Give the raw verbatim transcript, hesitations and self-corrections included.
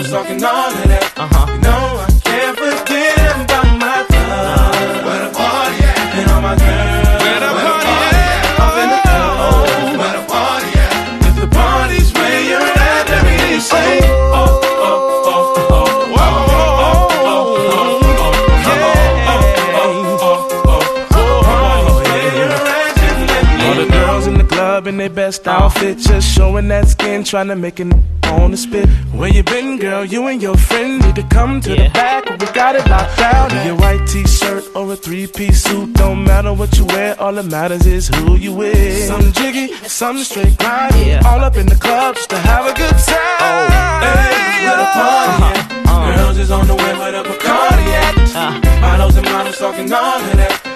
models talking all of that. Uh-huh. You know I can't forget about my club. Where the party at? And all my girls. Where the party at? Up in the club. Where the party at? If the party's where you're at, let me hear you say, oh, oh, oh, oh, oh, oh, oh. All the girls in the club in their best outfit, just showing that skin, trying to make it on the spit. Where you been, girl? You and your friend need to come to yeah. the back. We got it locked down. In your white t-shirt or a three-piece suit, don't matter what you wear. All that matters is who you with. Some jiggy, some straight grind. Yeah. All up in the club just to have a good time. Oh, hey, where the party at? Uh-huh. Girls is on the way where the Bacardi at. Uh. Models and models talking all of that.